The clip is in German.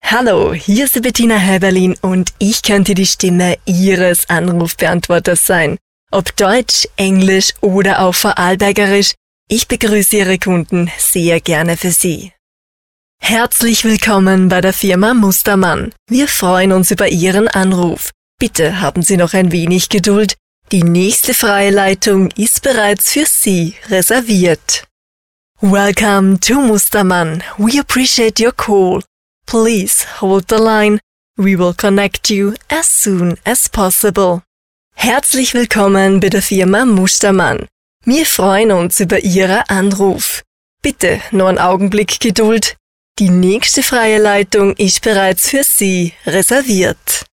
Hallo, hier ist die Bettina Häberlin und ich könnte die Stimme Ihres Anrufbeantworters sein. Ob Deutsch, Englisch oder auch Vorarlbergerisch, ich begrüße Ihre Kunden sehr gerne für Sie. Herzlich willkommen bei der Firma Mustermann. Wir freuen uns über Ihren Anruf. Bitte haben Sie noch ein wenig Geduld. Die nächste freie Leitung ist bereits für Sie reserviert. Welcome to Mustermann. We appreciate your call. Please hold the line. We will connect you as soon as possible. Herzlich willkommen bei der Firma Mustermann. Wir freuen uns über Ihren Anruf. Bitte nur einen Augenblick Geduld. Die nächste freie Leitung ist bereits für Sie reserviert.